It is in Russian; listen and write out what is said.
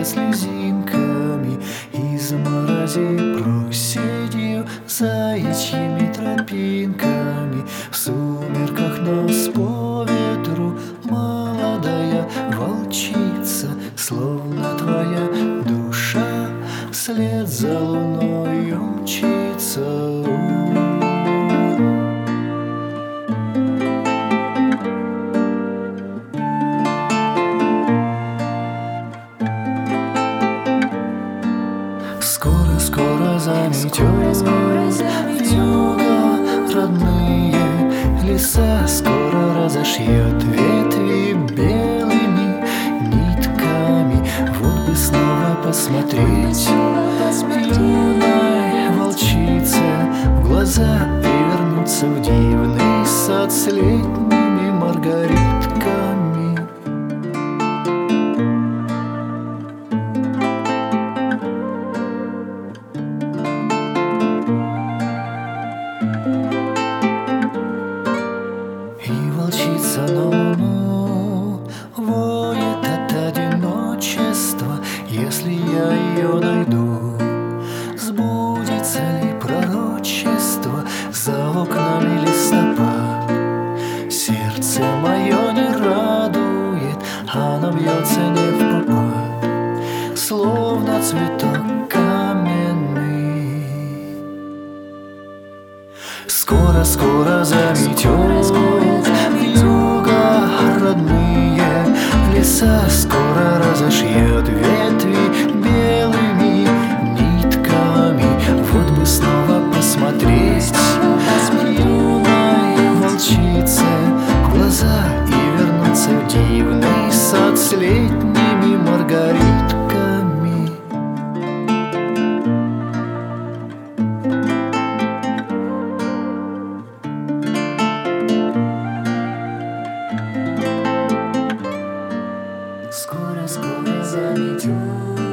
слезинками из морози просидел заячьими тропинками. В сумерках нас по ветру молодая волчица, словно твоя душа вслед за луною мчится. Скоро заметет вьюга родные леса, скоро разошьет ветви белыми нитками. Вот бы снова посмотреть юной волчице в глаза и вернуться в дивный сад с летними маргаритками. Волчица на луну воет от одиночества. Если я ее найду, сбудется ли пророчество? За окнами листопад, сердце мое не радует, оно бьется не впопад, словно цветок каменный. Скоро заметет вьюга родные леса, скоро разошьет ветви белыми нитками. Вот бы снова посмотреть юной волчице в глаза и вернуться в дивный сад с летними маргаритками. Скоро заметет